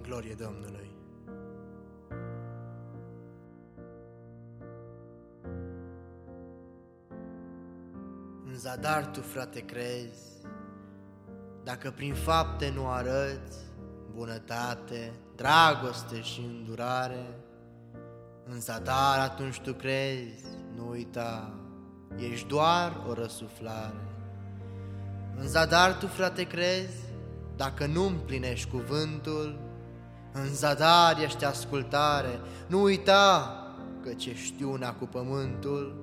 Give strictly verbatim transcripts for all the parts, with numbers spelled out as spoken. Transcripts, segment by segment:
Glorie Domnului! În zadar tu, frate, crezi, dacă prin fapte nu arăți bunătate, dragoste și îndurare. În zadar atunci tu crezi, nu uita, ești doar o răsuflare. În zadar tu, frate, crezi, dacă nu împlinești cuvântul. În zadar ești ascultare, nu uita, căci ești una cu pământul.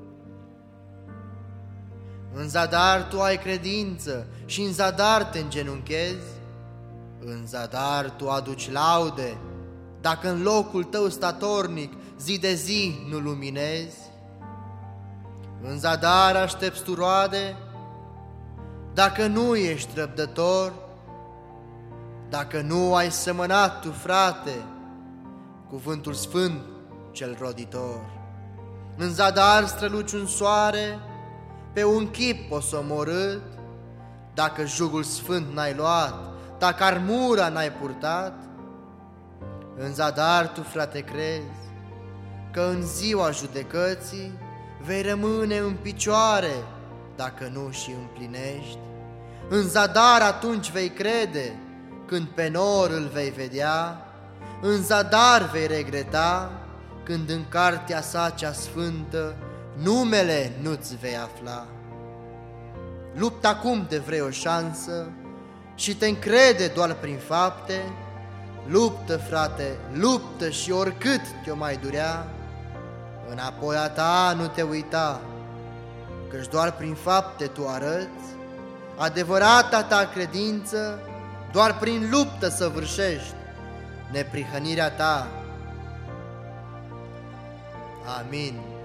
În zadar tu ai credință și în zadar te îngenunchezi. În zadar tu aduci laude, dacă în locul tău statornic zi de zi nu luminezi. În zadar aștepți tu roade, dacă nu ești răbdător. Dacă nu ai semănat tu, frate, cuvântul sfânt cel roditor. În zadar străluci un soare, pe un chip osomorât, dacă jugul sfânt n-ai luat, dacă armura n-ai purtat. În zadar tu, frate, crezi că în ziua judecății vei rămâne în picioare, dacă nu și împlinești. În zadar atunci vei crede, când pe nor îl vei vedea. În zadar vei regreta, când în cartea sa cea sfântă numele nu-ți vei afla. Luptă acum de vrei o șansă și te încrede doar prin fapte. Luptă, frate, luptă și oricât te-o mai durea, înapoi a ta nu te uita, căci doar prin fapte tu arăți adevărata ta credință. Doar prin luptă săvârșești neprihănirea ta. Amin.